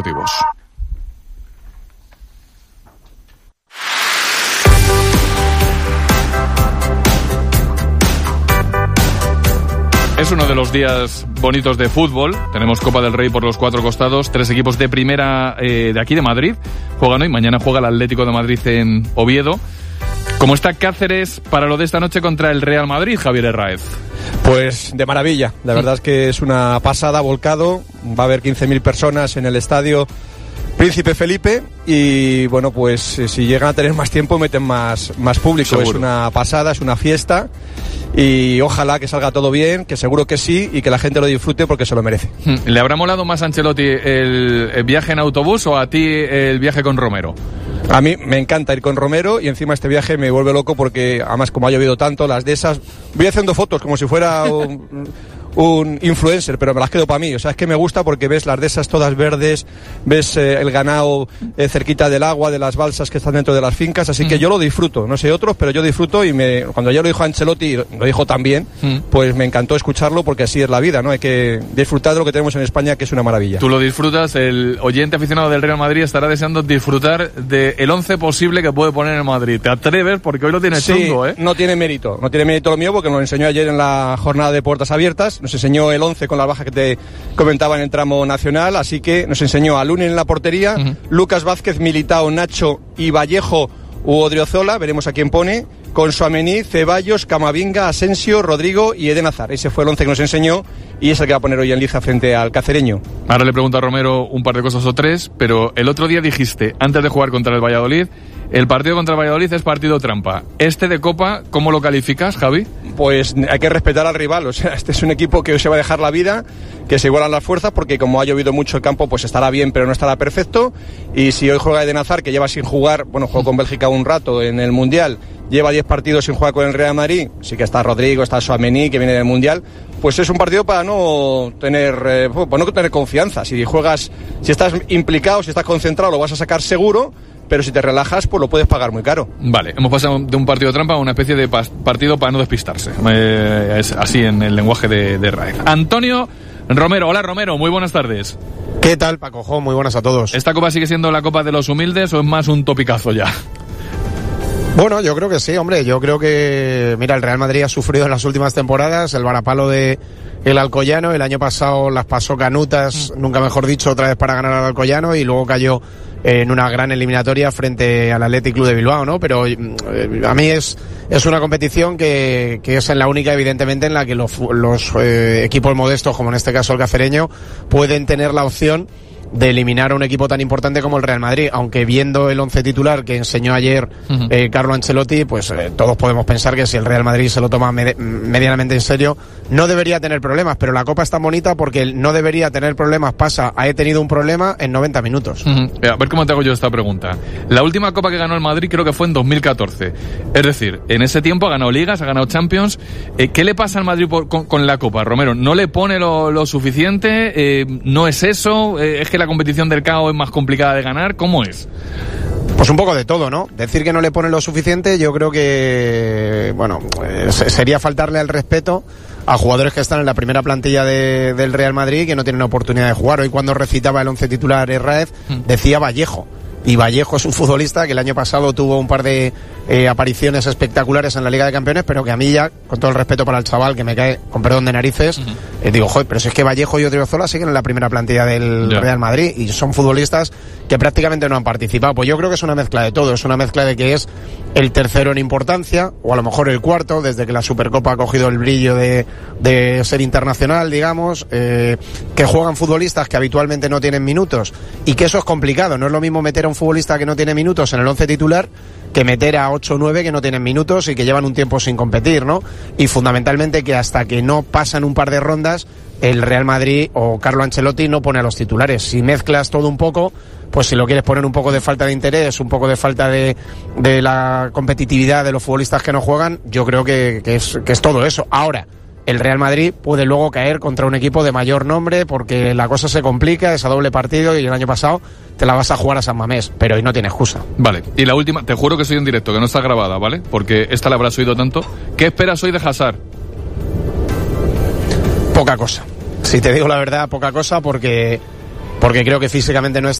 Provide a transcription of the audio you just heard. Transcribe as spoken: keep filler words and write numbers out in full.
deportivos. Es uno de los días bonitos de fútbol. Tenemos Copa del Rey por los cuatro costados. Tres equipos de primera eh, de aquí de Madrid juegan hoy. Mañana juega el Atlético de Madrid en Oviedo. ¿Cómo está Cáceres para lo de esta noche contra el Real Madrid, Javier Herráez? Pues de maravilla. La verdad es que es una pasada, volcado. Va a haber quince mil personas en el estadio Príncipe Felipe y bueno, pues si llegan a tener más tiempo meten más, más público. Seguro. Es una pasada, es una fiesta y ojalá que salga todo bien, que seguro que sí y que la gente lo disfrute porque se lo merece. ¿Le habrá molado más a Ancelotti el, el viaje en autobús o a ti el viaje con Romero? A mí me encanta ir con Romero y encima este viaje me vuelve loco porque además como ha llovido tanto, las de esas, voy haciendo fotos como si fuera un, un influencer, pero me las quedo para mí. O sea, es que me gusta porque ves las de esas todas verdes, ves eh, el ganado eh, cerquita del agua, de las balsas que están dentro de las fincas, así mm. que yo lo disfruto. No sé otros, pero yo disfruto y me, cuando ya lo dijo Ancelotti, lo dijo también, mm. pues me encantó escucharlo porque así es la vida, ¿no? Hay que disfrutar de lo que tenemos en España, que es una maravilla. Tú lo disfrutas, el oyente aficionado del Real Madrid estará deseando disfrutar del once posible que puede poner en Madrid. ¿Te atreves? Porque hoy lo tiene sí, chungo, ¿eh? No tiene mérito, no tiene mérito lo mío porque nos lo enseñó ayer en la jornada de puertas abiertas, nos enseñó el once con la baja que te comentaba en el tramo nacional, así que nos enseñó a Lunin en la portería, uh-huh. Lucas Vázquez, Militao, Nacho y Vallejo u Odriozola, veremos a quién pone, con Tchouaméni, Ceballos, Camavinga, Asensio, Rodrigo y Eden Hazard. Ese fue el once que nos enseñó y es el que va a poner hoy en liza frente al cacereño. Ahora le pregunto a Romero un par de cosas o tres, pero el otro día dijiste, antes de jugar contra el Valladolid, el partido contra el Valladolid es partido trampa. Este de Copa, ¿cómo lo calificas, Javi? Pues hay que respetar al rival, o sea, este es un equipo que hoy se va a dejar la vida, que se igualan las fuerzas, porque como ha llovido mucho el campo, pues estará bien, pero no estará perfecto, y si hoy juega Eden Hazard, que lleva sin jugar, bueno, jugó con Bélgica un rato en el Mundial, lleva diez partidos sin jugar con el Real Madrid, sí que está Rodrigo, está Tchouaméni, que viene del Mundial, pues es un partido para no tener, eh, para no tener confianza. Si juegas, si estás implicado, si estás concentrado, lo vas a sacar seguro, pero si te relajas, pues lo puedes pagar muy caro. Vale, hemos pasado de un partido trampa a una especie de pas- partido para no despistarse. Eh, es así en el lenguaje de, de Raez. Antonio Romero, hola Romero, muy buenas tardes. ¿Qué tal, Paco? Muy buenas a todos. ¿Esta copa sigue siendo la copa de los humildes o es más un topicazo ya? Bueno, yo creo que sí, hombre, yo creo que, mira, el Real Madrid ha sufrido en las últimas temporadas el varapalo de el Alcoyano, el año pasado las pasó canutas, mm. nunca mejor dicho, otra vez para ganar al Alcoyano y luego cayó en una gran eliminatoria frente al Athletic Club de Bilbao, ¿no? Pero eh, a mí es es una competición que, que es en la única, evidentemente, en la que los, los eh, equipos modestos, como en este caso el cacereño, pueden tener la opción de eliminar a un equipo tan importante como el Real Madrid, aunque viendo el once titular que enseñó ayer uh-huh. eh, Carlo Ancelotti, pues eh, todos podemos pensar que si el Real Madrid se lo toma med- medianamente en serio, no debería tener problemas, pero la Copa es tan bonita porque el no debería tener problemas pasa a he tenido un problema en noventa minutos. Uh-huh. A ver cómo te hago yo esta pregunta. La última Copa que ganó el Madrid creo que fue en dos mil catorce, es decir, en ese tiempo ha ganado Ligas, ha ganado Champions. Eh, ¿qué le pasa al Madrid por, con, con la Copa, Romero? ¿No le pone lo, lo suficiente? Eh, ¿No es eso? Eh, ¿Es que la competición del C A O es más complicada de ganar? ¿Cómo es? Pues un poco de todo, ¿no? Decir que no le pone lo suficiente, yo creo que, bueno, eh, sería faltarle al respeto a jugadores que están en la primera plantilla de, del Real Madrid y que no tienen oportunidad de jugar. Hoy cuando recitaba el once titular Herráez, decía Vallejo. Y Vallejo es un futbolista que el año pasado tuvo un par de eh, apariciones espectaculares en la Liga de Campeones, pero que a mí ya, con todo el respeto para el chaval, que me cae con perdón de narices, uh-huh. eh, digo, joder, pero si es que Vallejo y Odriozola siguen en la primera plantilla del yeah. Real Madrid y son futbolistas que prácticamente no han participado. Pues yo creo que es una mezcla de todo, es una mezcla de que es el tercero en importancia, o a lo mejor el cuarto, desde que la Supercopa ha cogido el brillo de, de ser internacional, digamos, eh, que juegan futbolistas que habitualmente no tienen minutos, y que eso es complicado, no es lo mismo meter a un futbolista que no tiene minutos en el once titular que meter a ocho o nueve que no tienen minutos y que llevan un tiempo sin competir, ¿no? Y fundamentalmente que hasta que no pasan un par de rondas el Real Madrid o Carlo Ancelotti no pone a los titulares. Si mezclas todo un poco, pues si lo quieres poner un poco de falta de interés, un poco de falta de, de la competitividad de los futbolistas que no juegan, yo creo que, que, es, que es todo eso. Ahora, el Real Madrid puede luego caer contra un equipo de mayor nombre porque la cosa se complica, es a doble partido y el año pasado te la vas a jugar a San Mamés, pero hoy no tiene excusa. Vale, y la última, te juro que soy en directo, que no está grabada, ¿vale? Porque esta la habrás oído tanto. ¿Qué esperas hoy de Hazard? Poca cosa. Si te digo la verdad, poca cosa porque, porque creo que físicamente no es